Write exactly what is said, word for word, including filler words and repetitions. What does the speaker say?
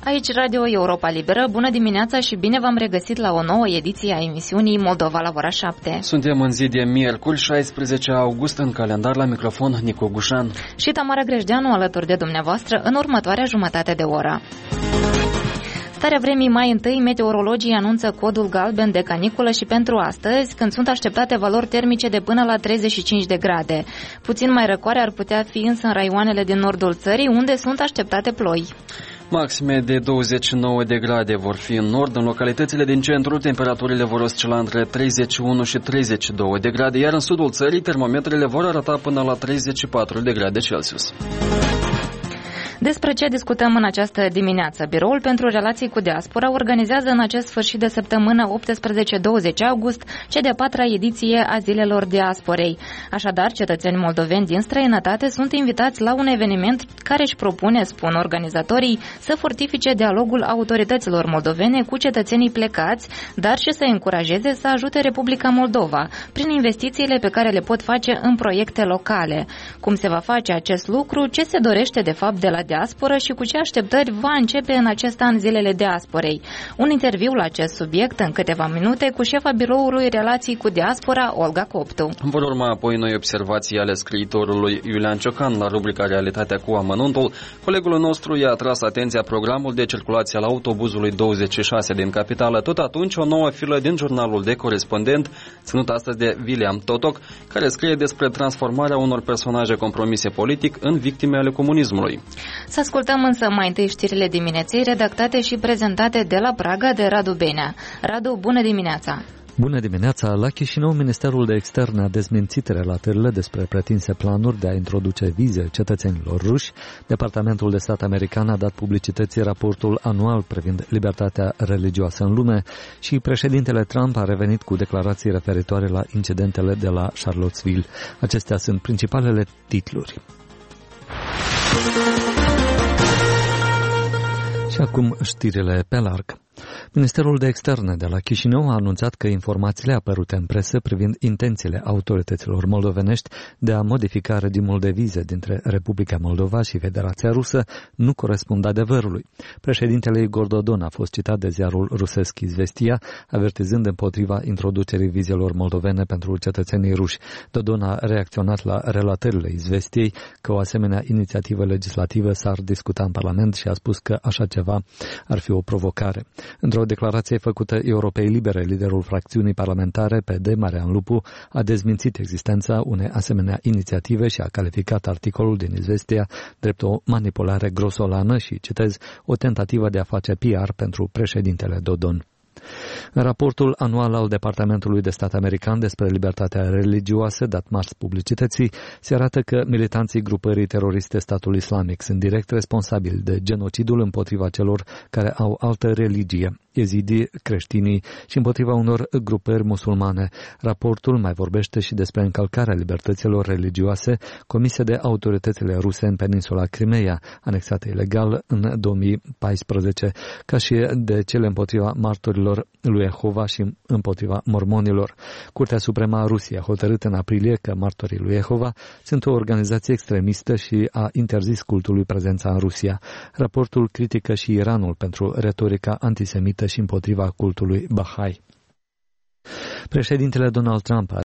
Aici Radio Europa Liberă, bună dimineața și bine v-am regăsit la o nouă ediție a emisiunii Moldova la ora șapte. Suntem în zi de miercuri, șaisprezece august, în calendar, la microfon Nicu Gușan și Tamara Grejdeanu alături de dumneavoastră în următoarea jumătate de oră. Starea vremii mai întâi, meteorologii anunță codul galben de caniculă și pentru astăzi, când sunt așteptate valori termice de până la treizeci și cinci de grade. Puțin mai răcoare ar putea fi însă în raioanele din nordul țării, unde sunt așteptate ploi. Maxime de douăzeci și nouă de grade vor fi în nord. În localitățile din centru, temperaturile vor oscila între treizeci și unu și treizeci și doi de grade, iar în sudul țării, termometrele vor arăta până la treizeci și patru de grade Celsius. Despre ce discutăm în această dimineață? Biroul pentru Relații cu Diaspora organizează în acest sfârșit de săptămână optsprezece douăzeci august cea de-a patra ediție a Zilelor Diasporei. Așadar, cetățeni moldoveni din străinătate sunt invitați la un eveniment care își propune, spun organizatorii, să fortifice dialogul autorităților moldovene cu cetățenii plecați, dar și să încurajeze să ajute Republica Moldova prin investițiile pe care le pot face în proiecte locale. Cum se va face acest lucru? Ce se dorește de fapt de la diasporă și cu ce așteptări va începe în acest an Zilele Diasporei? Un interviu la acest subiect în câteva minute cu șefa Biroului Relații cu Diaspora, Olga Coptu. Vor urma apoi noi observații ale scriitorului Iulian Ciocan la rubrica Realitatea cu amănuntul. Colegul nostru i-a atras atenția programul de circulație al autobuzului douăzeci și șase din capitală. Tot atunci, o nouă filă din jurnalul de corespondent, ținut astăzi de William Totoc, care scrie despre transformarea unor personaje compromise politic în victime ale comunismului. Să ascultăm însă mai întâi știrile dimineții redactate și prezentate de la Praga de Radu Benea. Radu, bună dimineața! Bună dimineața! La Chișinău, Ministerul de Externe a dezmințit relatările despre pretinse planuri de a introduce vize cetățenilor ruși. Departamentul de Stat american a dat publicității raportul anual privind libertatea religioasă în lume și președintele Trump a revenit cu declarații referitoare la incidentele de la Charlottesville. Acestea sunt principalele titluri. Și acum știrile pe larg. Ministerul de Externe de la Chișinău a anunțat că informațiile apărute în presă privind intențiile autorităților moldovenești de a modifica regimul de vize dintre Republica Moldova și Federația Rusă nu corespund adevărului. Președintele Igor Dodon a fost citat de ziarul rusesc Izvestia, avertizând împotriva introducerii vizelor moldovene pentru cetățenii ruși. Dodon a reacționat la relatările Izvestiei că o asemenea inițiativă legislativă s-ar discuta în Parlament și a spus că așa ceva ar fi o provocare. Într-o declarație făcută Europei Libere, liderul fracțiunii parlamentare P D, Marian Lupu, a dezmințit existența unei asemenea inițiative și a calificat articolul din Izvestia drept o manipulare grosolană și, citez, o tentativă de a face P R pentru președintele Dodon. În raportul anual al Departamentului de Stat american despre libertatea religioasă, dat marți publicității, se arată că militanții grupării teroriste Statul Islamic sunt direct responsabili de genocidul împotriva celor care au altă religie, ezidii, creștinii și împotriva unor grupări musulmane. Raportul mai vorbește și despre încălcarea libertăților religioase comise de autoritățile ruse în peninsula Crimeea, anexată ilegal în două mii paisprezece, ca și de cele împotriva martorilor lui Jehova și împotriva mormonilor. Curtea Supremă a Rusiei a hotărât în aprilie că martorii lui Jehova sunt o organizație extremistă și a interzis cultului prezența în Rusia. Raportul critică și Iranul pentru retorica antisemită și împotriva cultului Bahai. Președintele Donald Trump a